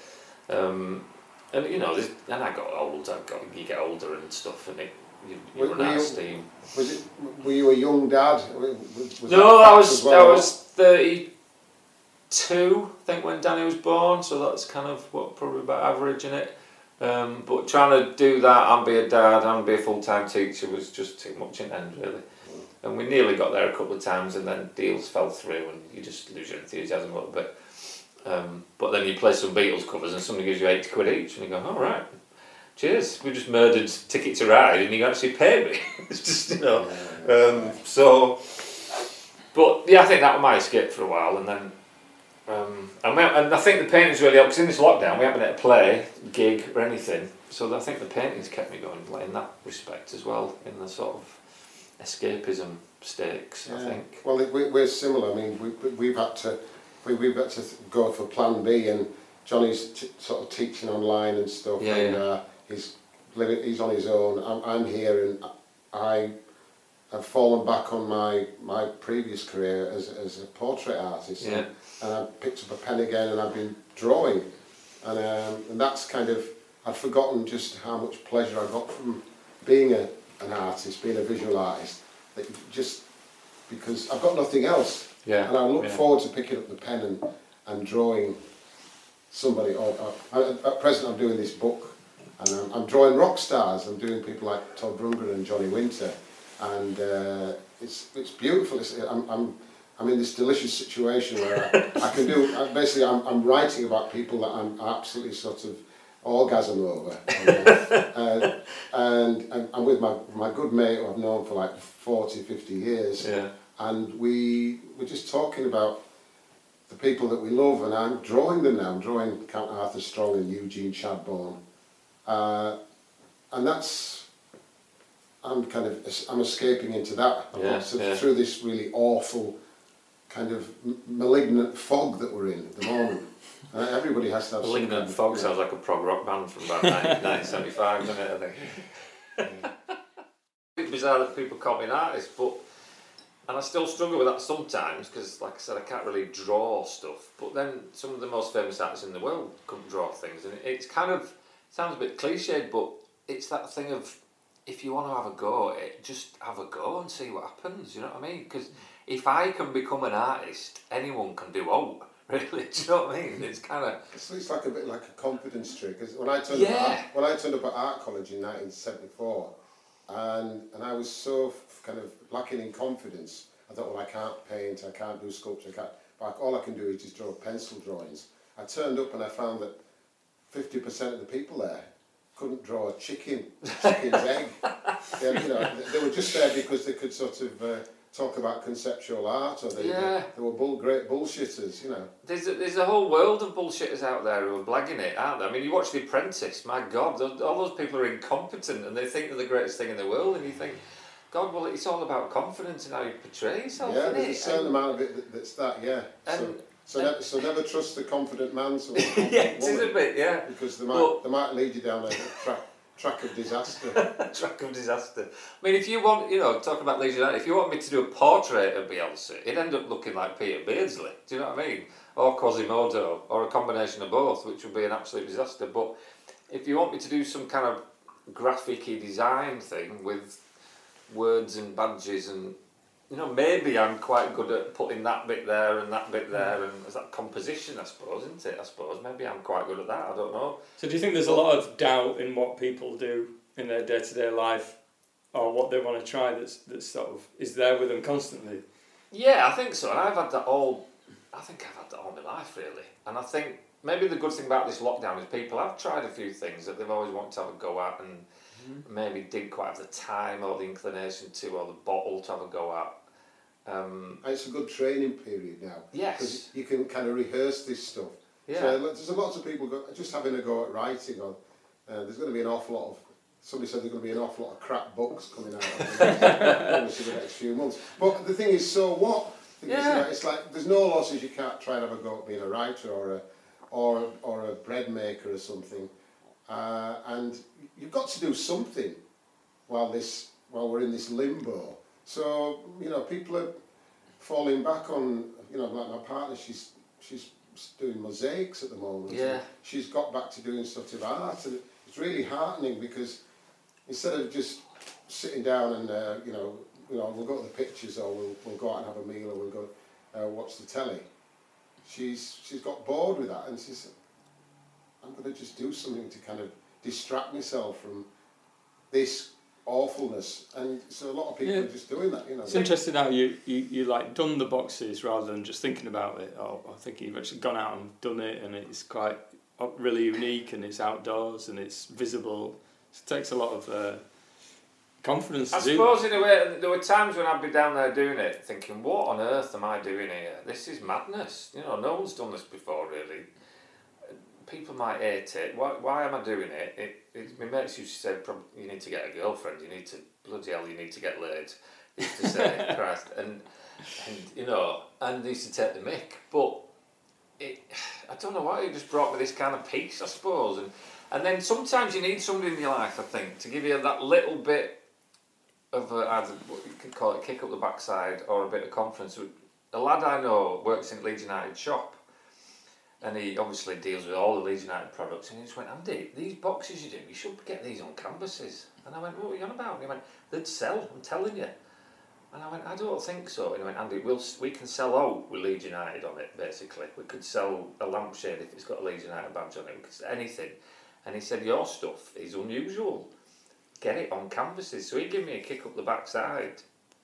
Um, and you know, there's- and I got old. I got you get older and stuff, and it you, you Were- run were out of you- steam. Was it? Were you a young dad? Was, was No, that I a was fact as well? I was thirty-two, I think, when Danny was born. So that's kind of what probably about average in it. Um, but trying to do that and be a dad and be a full time teacher was just too much in the end, really. And we nearly got there a couple of times, and then deals fell through, and you just lose your enthusiasm a little bit. Um, but then you play some Beatles covers, and somebody gives you eighty quid each, and you go, "All right, cheers, we just murdered Ticket to Ride, and you actually paid me." It's just, you know. Um, so, but yeah, I think that was my escape for a while, and then. Um, and, we, and I think the painting's really helped, because in this lockdown we haven't been able to play, gig or anything, so I think the painting's kept me going like, in that respect as well, in the sort of escapism stakes, Yeah. I think. Well, it, we, we're similar. I mean, we, we- we've had to we, we've had to go for Plan B, and Johnny's t- sort of teaching online and stuff, Yeah, and yeah. Uh, he's living, he's on his own. I'm, I'm here, and I have fallen back on my my previous career as as a portrait artist. Yeah. And I picked up a pen again, and I've been drawing. and um, and that's kind of, I'd forgotten just how much pleasure I got from being a, an artist, being a visual artist, that just because I've got nothing else, Yeah. and I look yeah. forward to picking up the pen and, and drawing somebody. Or, or I, at present, I'm doing this book, and I'm, I'm drawing rock stars. I'm doing people like Todd Rundgren and Johnny Winter, and uh, it's it's beautiful. It's, I'm, I'm I'm in this delicious situation where I, I can do, I, basically I'm, I'm writing about people that I'm absolutely sort of orgasm over. And, uh, and, and I'm with my, my good mate who I've known for like forty, fifty years. Yeah. And we we're just talking about the people that we love, and I'm drawing them now. I'm drawing Count Arthur Strong and Eugene Chadbourne. Uh, and that's, I'm kind of, I'm escaping into that. Yeah, so yeah. Through this really awful kind of malignant fog that we're in at the moment. Uh, everybody has to have Malignant some kind of, Fog you know, sounds like a prog rock band from about nineteen seventy-five, doesn't it, I think? It's bizarre that people call me an artist, but, and I still struggle with that sometimes, because like I said, I can't really draw stuff, but then some of the most famous artists in the world couldn't draw things, and it's kind of, sounds a bit cliched, but it's that thing of, if you want to have a go at it, just have a go and see what happens, you know what I mean? Because if I can become an artist, anyone can do art, really, do you know what I mean? It's kind of... It's, it's like a bit like a confidence trick. Because when I turned Yeah. up at art, when I turned up at art college in nineteen seventy-four, and and I was so f- kind of lacking in confidence. I thought, well, I can't paint, I can't do sculpture, I can't. But all I can do is just draw pencil drawings. I turned up and I found that fifty percent of the people there couldn't draw a chicken, chicken's egg. They, you know, they were just there because they could sort of uh, talk about conceptual art, or they, Yeah. they, they were bull, great bullshitters, you know. There's a, there's a whole world of bullshitters out there who are blagging it, aren't there? I mean, you watch The Apprentice, my God, those, all those people are incompetent and they think they're the greatest thing in the world, and you think, God, well, it's all about confidence and how you portray yourself, Yeah, isn't there's a it? certain And- amount of it that, that's that, yeah. So, And- so, and- never, so never trust the confident man, so a confident yeah, it is woman, a bit, yeah. because they might, But- they might lead you down a track, track of disaster. Track of disaster. I mean, if you want, you know, talking about Leeds United, if you want me to do a portrait of Bielsa, it'd end up looking like Peter Beardsley, do you know what I mean? Or Quasimodo, or a combination of both, which would be an absolute disaster. But if you want me to do some kind of graphic-y design thing with words and badges and, you know, maybe I'm quite good at putting that bit there and that bit there, and is that composition, I suppose, isn't it? I suppose maybe I'm quite good at that. I don't know. So do you think there's a lot of doubt in what people do in their day-to-day life, or what they want to try that's that's sort of is there with them constantly? Yeah, I think so. And I've had that all. I think I've had that all my life, really. And I think maybe the good thing about this lockdown is people have tried a few things that they've always wanted to have a go at, and mm-hmm. maybe didn't quite have the time or the inclination to, or the bottle to have a go at. Um, And it's a good training period now. Yes. Because you can kind of rehearse this stuff. Yeah. So there's a lot of people go, just having a go at writing. Or uh, there's going to be an awful lot of. Somebody said there's going to be an awful lot of crap books coming out of the next few months. But the thing is, so what? The thing is, Yeah. you know, it's like there's no losses. You can't try and have a go at being a writer or a or or a bread maker or something. Uh, and you've got to do something while this while we're in this limbo. So, you know, people are falling back on, you know, like my partner, she's she's doing mosaics at the moment. Yeah. She's got back to doing sort of art, and it's really heartening because instead of just sitting down and, uh, you know, you know, we'll go to the pictures, or we'll we'll go out and have a meal, or we'll go uh, watch the telly. She's she's got bored with that, and she's, I'm going to just do something to kind of distract myself from this awfulness, and so a lot of people Yeah. are just doing that, you know. It's interesting how you, you, you like done the boxes rather than just thinking about it. Or I think you've actually gone out and done it, and it's quite really unique, and it's outdoors and it's visible. It takes a lot of uh, confidence I to do suppose that. in a way, there were times when I'd be down there doing it, thinking, what on earth am I doing here? This is madness. You know, no one's done this before, really. People might hate it. Why, why am I doing it? It, it? My mates used to say, "Prob- you need to get a girlfriend, you need to, bloody hell, you need to get laid." They used to say, Christ. And, and, you know, and they used to take the mick. But it, I don't know why, it just brought me this kind of peace, I suppose. And, and then sometimes you need somebody in your life, I think, to give you that little bit of a, either what you can call it, kick up the backside, or a bit of confidence. A lad I know works in Leeds United shop, and he obviously deals with all the Leeds United products, and he just went, Andy, these boxes you do, you should get these on canvases. And I went, what are you on about? And he went, they'd sell, I'm telling you. And I went, I don't think so. And he went, Andy, we'll, we can sell out with Leeds United on it, basically. We could sell a lampshade if it's got a Leeds United badge on it, we could sell anything. And he said, your stuff is unusual. Get it on canvases. So he gave me a kick up the backside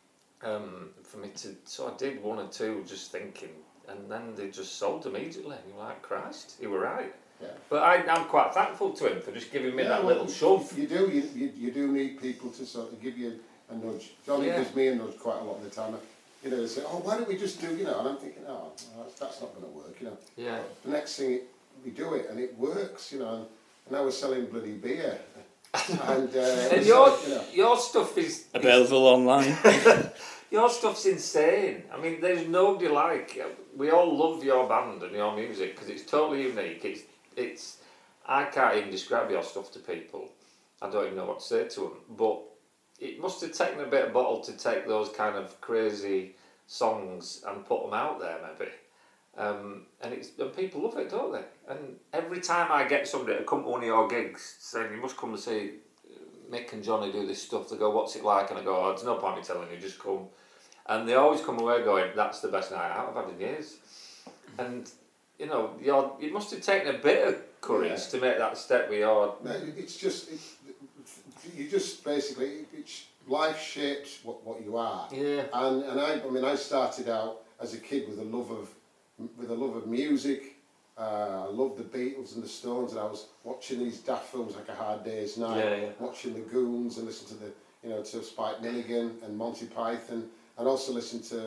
um, for me to, so I did one or two just thinking, and then they just sold immediately. And you're like, Christ, you were right. Yeah. But I, I'm quite thankful to him for just giving me yeah, that well, little shove. You do, you, you, you do need people to sort of give you a nudge. Johnny Yeah. gives me a nudge quite a lot of the time. You know, they say, oh, why don't we just do, you know, and I'm thinking, oh, that's, that's not going to work, you know. Yeah. The next thing, it, we do it, and it works, you know, and now we're selling bloody beer. and uh, And your, selling, you know. your stuff is... Available online. Your stuff's insane. I mean, there's nobody like... We all love your band and your music because it's totally unique. It's, it's... I can't even describe your stuff to people. I don't even know what to say to them. But it must have taken a bit of bottle to take those kind of crazy songs and put them out there, maybe. Um, and it's and people love it, don't they? And every time I get somebody to come to one of your gigs saying, you must come and see Mick and Johnny do this stuff, they go, what's it like? And I go, oh, there's no point in me telling you, just come. And they always come away going, that's the best night out I've had in years. And, you know, you're, it must have taken a bit of courage yeah. to make that step with your... No, it's just, it, you just basically, it's, life shapes what, what you are. Yeah. And, and I, I mean, I started out as a kid with a love of, with a love of music. Uh, I loved the Beatles and the Stones, and I was watching these daft films like A Hard Day's Night, yeah, yeah. watching the Goons and listening to the, you know, to Spike Milligan and Monty Python, and also listening to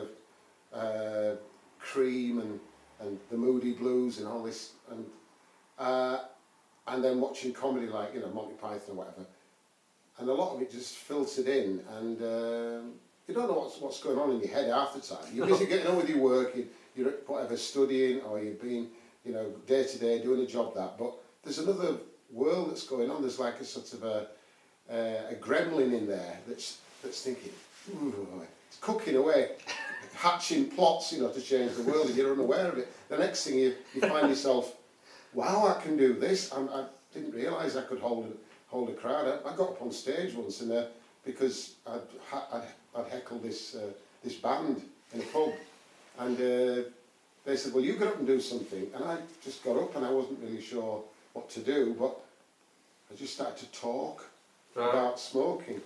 uh, Cream and, and the Moody Blues and all this, and uh, and then watching comedy like, you know, Monty Python or whatever, and a lot of it just filtered in, and um, you don't know what's what's going on in your head half the time. You're busy getting on with your work, you, you're whatever studying, or you're being, you know, day to day doing a job that, but there's another world that's going on. There's like a sort of a uh, a gremlin in there that's that's thinking, ooh, it's cooking away, hatching plots, you know, to change the world, and you're unaware of it. The next thing you you find yourself, wow, I can do this. I'm, I didn't realise I could hold a, hold a crowd. I, I got up on stage once and uh, because I'd, I'd I'd heckled this uh, this band in a pub, and uh, they said, well, you get up and do something, and I just got up and I wasn't really sure what to do, but I just started to talk right. about smoking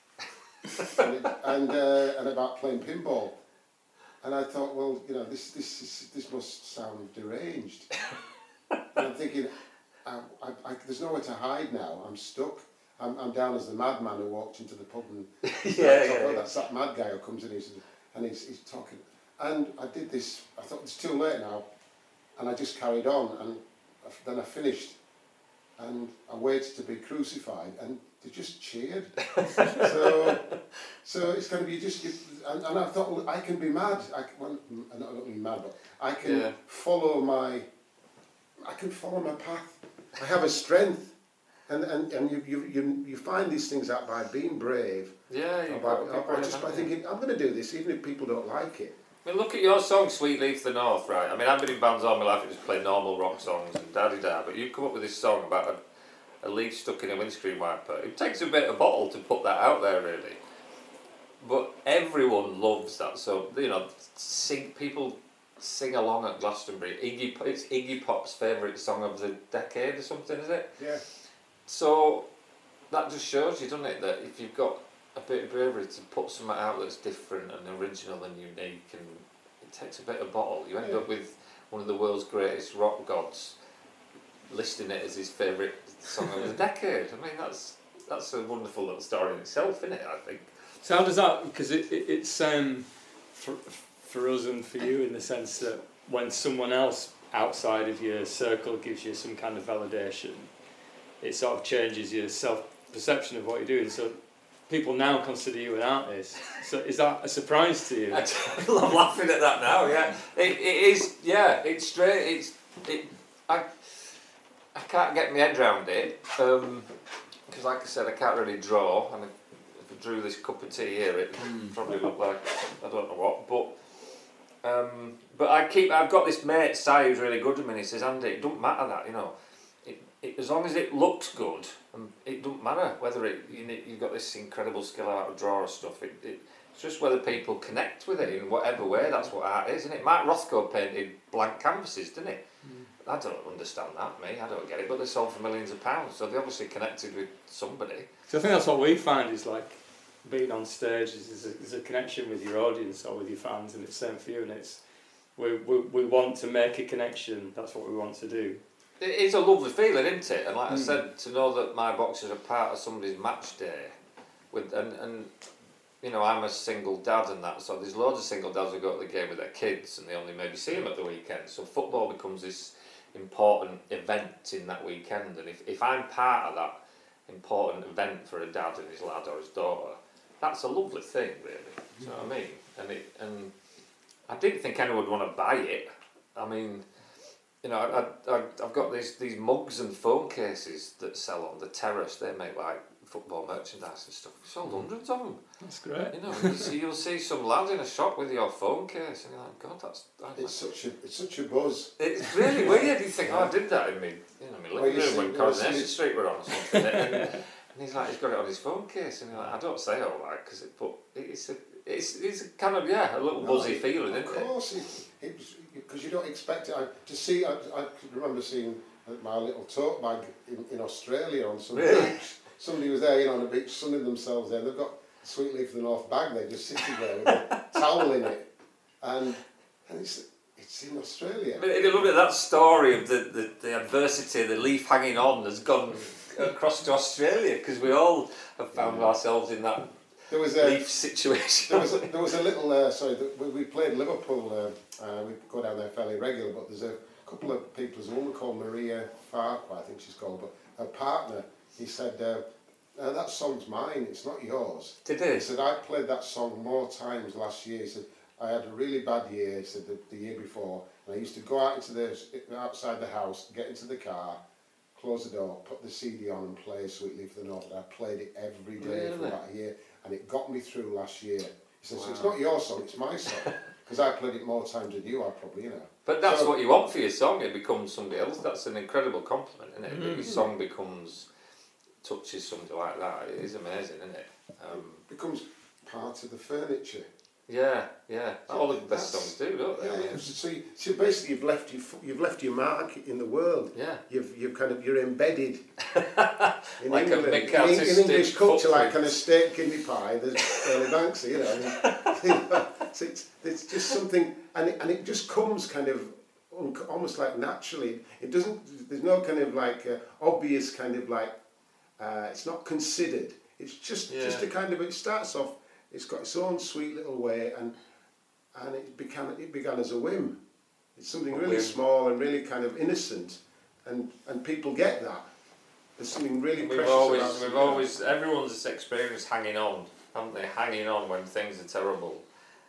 and, it, and, uh, and about playing pinball, and I thought, well, you know, this this is, this must sound deranged. And I'm thinking, I, I, I, there's nowhere to hide now. I'm stuck. I'm, I'm down as the madman who walked into the pub and yeah, starts yeah, talking, yeah. oh, that's that mad guy who comes in he's, and he's, he's talking. And I did this, I thought it's too late now, and I just carried on, and then I finished, and I waited to be crucified, and they just cheered. so, so it's going to be just, you, and, and I thought, well, I can be mad. I, can, well, I don't mean mad, but I can yeah. follow my, I can follow my path. I have a strength, and and, and you, you you you find these things out by being brave. Yeah, or, by, or, or just by thinking, I'm going to do this, even if people don't like it. I mean, look at your song, Sweet Leaf the North, right? I mean, I've been in bands all my life that just play normal rock songs and da-di-da, but you've come up with this song about a, a leaf stuck in a windscreen wiper. It takes a bit of bottle to put that out there, really. But everyone loves that, so, you know, sing, people sing along at Glastonbury. Iggy, it's Iggy Pop's favourite song of the decade or something, is it? Yeah. So, that just shows you, doesn't it, that if you've got a bit of bravery to put something out that's different and original and unique, and it takes a bit of bottle. You end yeah. up with one of the world's greatest rock gods listing it as his favourite song of the decade. I mean, that's that's a wonderful little story in itself, isn't it, I think? So how does that, because it, it, it's um, for, for us and for you in the sense that when someone else outside of your circle gives you some kind of validation, it sort of changes your self-perception of what you're doing. So people now consider you an artist. So is that a surprise to you? I'm laughing at that now. Yeah, it, it is. Yeah, it's straight. It's it. I I can't get my head around it because, um, like I said, I can't really draw. And if I drew this cup of tea here, it would probably look like I don't know what. But Um, but I keep. I've got this mate, Si, who's really good at me. And he says, Andy, it don't matter that, you know. It, it, as long as it looks good, and it don't matter whether it you need, you've got this incredible skill out of draw or stuff. It, it it's just whether people connect with it in whatever way. That's what art is, isn't it? Mark Rothko painted blank canvases, didn't he? Mm. I don't understand that, me. I don't get it. But they sold for millions of pounds, so they obviously connected with somebody. So I think that's what we find is like being on stage is, is, a, is a connection with your audience or with your fans, and it's the same for you. And it's we, we we want to make a connection. That's what we want to do. It is a lovely feeling, isn't it? And like mm. I said, to know that my boxers are part of somebody's match day, with and and you know I'm a single dad and that, so there's loads of single dads who go to the game with their kids and they only maybe see them at the weekend. So football becomes this important event in that weekend, and if if I'm part of that important event for a dad and his lad or his daughter, that's a lovely thing, really. Do you know what I mean? And it and I didn't think anyone would want to buy it. I mean, you know, I, I I've got these these mugs and phone cases that sell on the terrace. They make like football merchandise and stuff. We sold hundreds of them. That's great. You know, you see, you'll see some lad in a shop with your phone case, and you're like, God, that's. that's it's such a it's such a buzz. It's really weird. You think, oh, I did that in me, you know, my living room when Coronation Street were on or something. and, and he's like, he's got it on his phone case, and you're like, I don't say all that because it, but it's a, it's it's a kind of yeah, a little buzzy no, feeling, isn't it? Of course, it because you don't expect it. I, to see, I, I remember seeing my little tote bag in, in Australia on some really? beach. Somebody was there, you know, on a beach, sunning themselves there. They've got Sweetleaf of the North bag. They're just sitting there with a towel in it, and and it's it's in Australia. But I love it, that story of the, the, the adversity, the leaf hanging on, has gone across to Australia because we all have found yeah. ourselves in that there was a, leaf situation. There was a, there was a little. Uh, sorry, the, we, we played Liverpool. Uh, uh, we go down there fairly regular, but there's a couple of people. There's a woman called Maria Farquhar, I think she's called, but her partner. He said, uh, uh, that song's mine, it's not yours. Did he? He said, I played that song more times last year. He said, I had a really bad year, he said, the, the year before, and I used to go out into the, outside the house, get into the car, close the door, put the C D on and play Sweetleaf of the North. And I played it every day really? for about a year, and it got me through last year. He said, wow. So it's not your song, it's my song. Because I played it more times than you are probably, you know. But that's so, what you want for your song, it becomes somebody else. That's an incredible compliment, isn't it? Mm-hmm. That your song becomes... touches something like that. It is amazing, isn't it? Um, it becomes part of the furniture. Yeah, yeah. All the best songs do, don't they? Yeah, yeah. So, you, so basically, you've left your you've left your mark in the world. Yeah. You've you've kind of you're embedded in like England. A in, in English culture, like on a steak kidney pie. There's Shirley Banksy, you know. you know so it's it's just something, and it, and it just comes kind of almost like naturally. It doesn't. There's no kind of like uh, obvious kind of like. Uh, it's not considered. It's just yeah. just a kind of. It starts off. It's got its own sweet little way, and and it began it began as a whim. It's something a really whim. small and really kind of innocent, and and people get that. There's something really we've precious always, about it. We've always everyone's experienced hanging on, haven't they? Hanging on when things are terrible,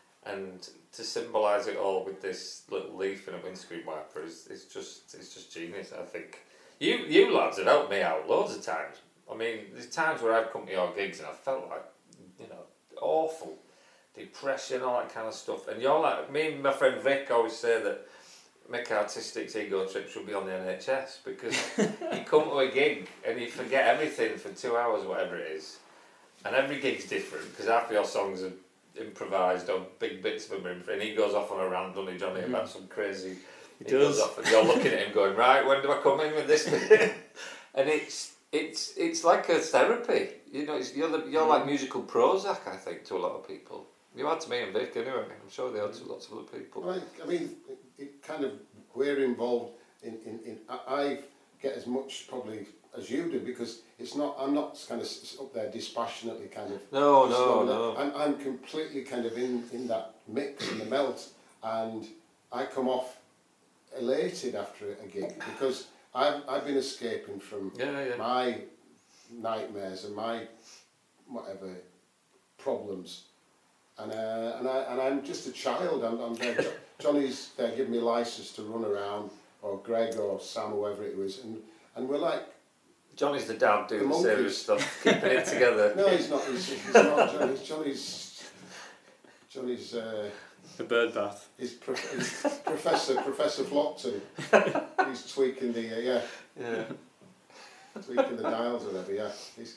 and to symbolise it all with this little leaf and a windscreen wiper is is just it's just genius. I think you you lads have helped me out loads of times. I mean, there's times where I've come to your gigs and I felt like, you know, awful, depression, all that kind of stuff. And you're like, me and my friend Vic always say that Mick Artistic's ego trip should be on the N H S because you come to a gig and you forget everything for two hours, whatever it is. And every gig's different because half of your songs are improvised or big bits of them are improvised. And he goes off on a rant, doesn't he, Johnny, mm-hmm. about some crazy... He, he does. Goes off and you're looking at him going, right, when do I come in with this bit? And it's... It's it's like a therapy, you know. It's, you're the, you're like musical Prozac, I think, to a lot of people. You are to me and Vic, anyway. I'm sure they are to lots of other people. Well, I, I mean, it, it kind of we're involved in, in, in. I get as much probably as you do because it's not. I'm not kind of up there dispassionately, kind of. No, no, no. I'm I'm completely kind of in, in that mix in the melt, and I come off elated after a gig because. I've I've been escaping from yeah, yeah. my nightmares and my whatever problems, and uh, and I and I'm just a child. I'm, I'm there. Johnny's there giving me license to run around, or Greg or Sam, or whoever it was, and and we're like. Johnny's the dad doing the, the serious stuff, keeping it together. No, he's not. He's, he's not Johnny. Johnny's Johnny's uh, the bird bath. His, prof- his Professor Professor Flopton. He's tweaking the uh, yeah. Yeah. Tweaking the dials or whatever. Yeah. He's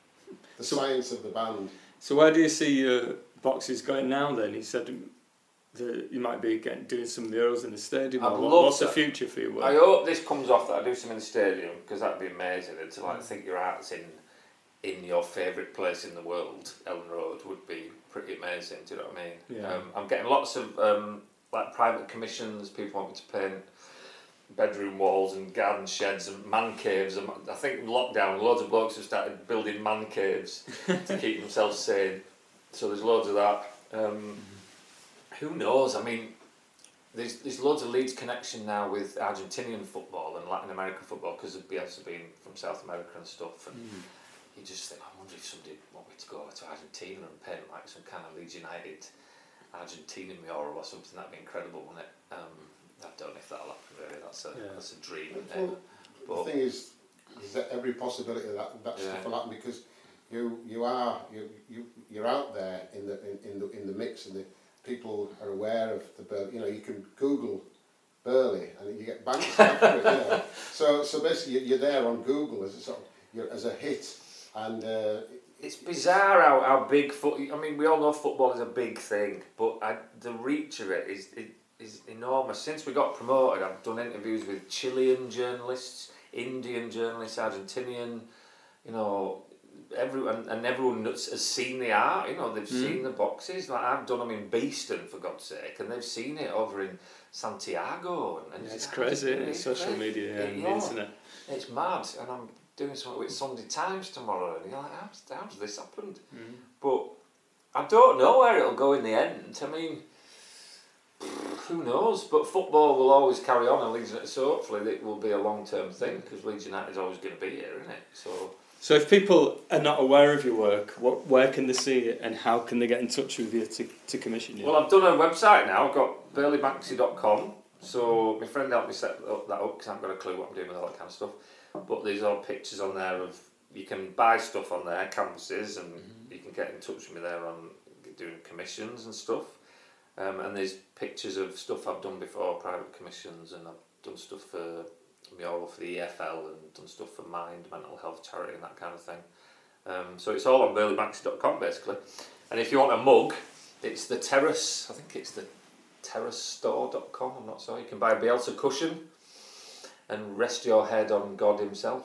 the so, science of the band. So where do you see your boxes going now? Then he said that you might be getting doing some murals in the stadium. I'd what, love what's that. the future for you? I hope this comes off that I do some in the stadium because that'd be amazing. And to like mm. think your art's in in your favourite place in the world, Ellen Road, would be pretty amazing. Do you know what I mean? Yeah. Um, I'm getting lots of um, like private commissions. People want me to paint bedroom walls and garden sheds and man caves. And I think in lockdown, loads of blokes have started building man caves to keep themselves sane. So there's loads of that. Um, who knows? I mean, there's there's loads of Leeds connection now with Argentinian football and Latin American football because of Bielsa being from South America and stuff. And mm. you just think, I wonder if somebody want me to go to Argentina and paint like some kind of Leeds United Argentina mural or something. That'd be incredible, wouldn't it? Um, I don't know if that'll happen really. That's a yeah. that's a dream. Well, but the thing is, is that every possibility of that that yeah. stuff will happen because you you are you you you're out there in the in, in the in the mix and the people are aware of the Burley. You know, you can Google Burley and you get banks after it. You know, so so basically you're there on Google as a sort of you're, as a hit and. Uh, It's bizarre how, how big foot. I mean, we all know football is a big thing, but I, the reach of it is it is enormous. Since we got promoted, I've done interviews with Chilean journalists, Indian journalists, Argentinian. You know, everyone and everyone has seen the art. You know, they've mm. seen the boxes. Like I've done them in Beeston for God's sake, and they've seen it over in Santiago. And, and yeah, it's crazy. It's, it's social crazy. media yeah, and the internet. It's mad, and I'm. doing something with Sunday Times tomorrow, and you're like, how's, how's this happened? Mm. But I don't know where it'll go in the end. I mean, who knows? But football will always carry on, and Leeds United, so hopefully it will be a long-term thing because Leeds United is always going to be here, isn't it? So, so if people are not aware of your work, what, where can they see it, and how can they get in touch with you to, to commission you? Well, I've done a website now. I've got burley banksy dot com. So my friend helped me set up that up because I haven't got a clue what I'm doing with all that kind of stuff. But there's all pictures on there of, you can buy stuff on there, canvases, and mm-hmm. you can get in touch with me there on doing commissions and stuff. Um, and there's pictures of stuff I've done before, private commissions, and I've done stuff for mural for the E F L and done stuff for Mind, mental health charity and that kind of thing. Um, so it's all on burley banksy dot com basically. And if you want a mug, it's the Terrace, I think it's the terrace store dot com, I'm not sure. You can buy a Bielsa cushion and rest your head on God himself.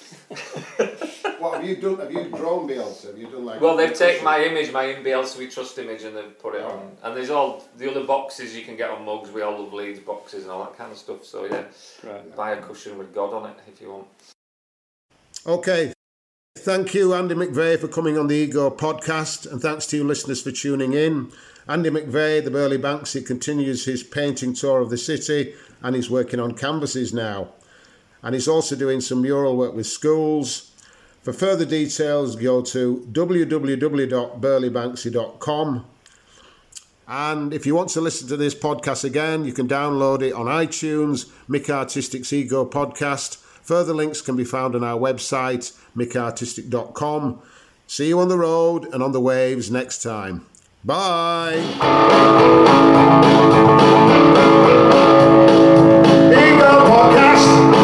What have you done? Have you drawn Bielsa? Have you done like? Well, they've taken my image, my In Bielsa We Trust image, and they've put it oh. on. And there's all the other boxes you can get on mugs. We all love Leeds boxes and all that kind of stuff. So yeah, right. buy a cushion with God on it if you want. Okay. Thank you, Andy McVeigh, for coming on the Ego podcast, and thanks to you listeners for tuning in. Andy McVeigh, the Burley Banksy, continues his painting tour of the city, and he's working on canvases now. And he's also doing some mural work with schools. For further details, go to w w w dot burley banksy dot com. And if you want to listen to this podcast again, you can download it on iTunes, Mick Artistic's Ego Podcast. Further links can be found on our website, mick artistic dot com. See you on the road and on the waves next time. Bye. Ego Podcast.